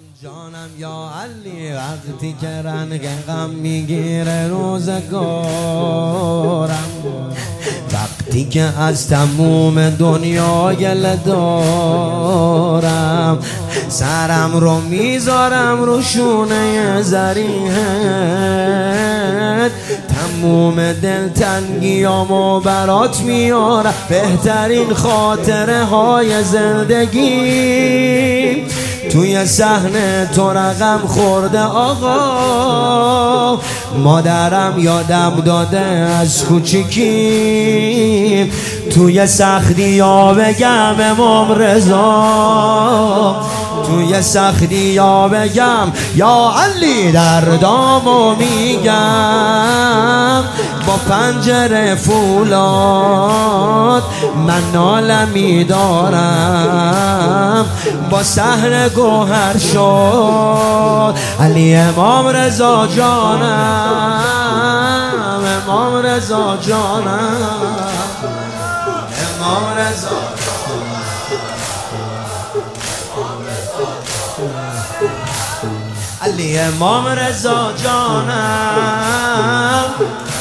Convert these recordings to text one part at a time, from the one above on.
جانم یا علی وقتی که رنگ غم میگیره روزگارم، وقتی که از تموم دنیا گله دارم، سرم رو میذارم رو شونه زریحت، تموم دلتنگیامو برات میارم، بهترین خاطره های زندگی توی صحنه تو رقم خورده آقا. مادرم یادم داده از کوچیکی، توی سختی ها بگم امام رضا، توی سختی ها بگم یا علی دردامو میگم، با پنجره فولاد من ناله میدارم، با سحر گوهر شد علی امام رضا جانم، امام رضا جانم، امام رضا علی امام رضا جانم.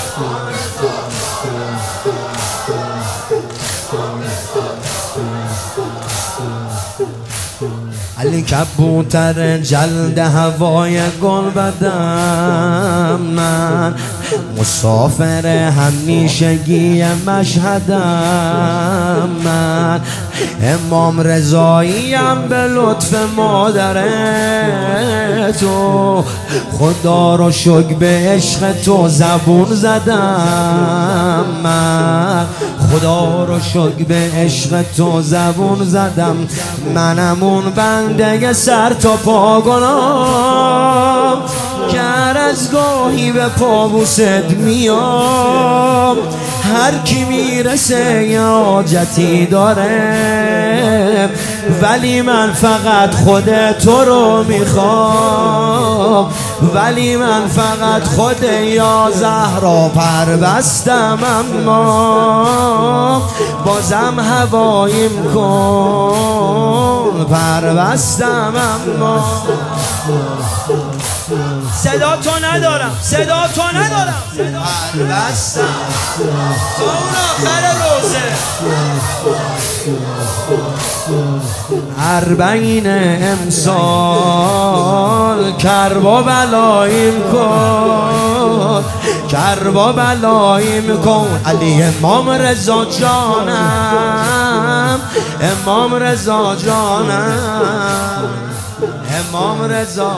علی کبوتر جلد هوای گل بدم، من مسافر همیشگی مشهدم، من امام رضاییم به لطف مادر تو، خدا رو شکر به عشق تو زبون زدم، من خدا رو شکر به عشق تو زبون زدم، منم اون بنده سر تا پا گناه که هر از گاهی به پابوست میام، هر کی میرسه یه حاجتی داره، ولی من فقط خود تو رو میخوام، ولی من فقط خود یا زهرا پربستم، اما بازم هواییم کن پربستم، اما صدا تو ندارم، صدا تو ندارم، پربستم تا اون آخر روزه. اربعین امسال کرب و بلاییم کن، کرب و بلاییم کن علی امام رضا جانم، امام رضا جانم، امام رضا.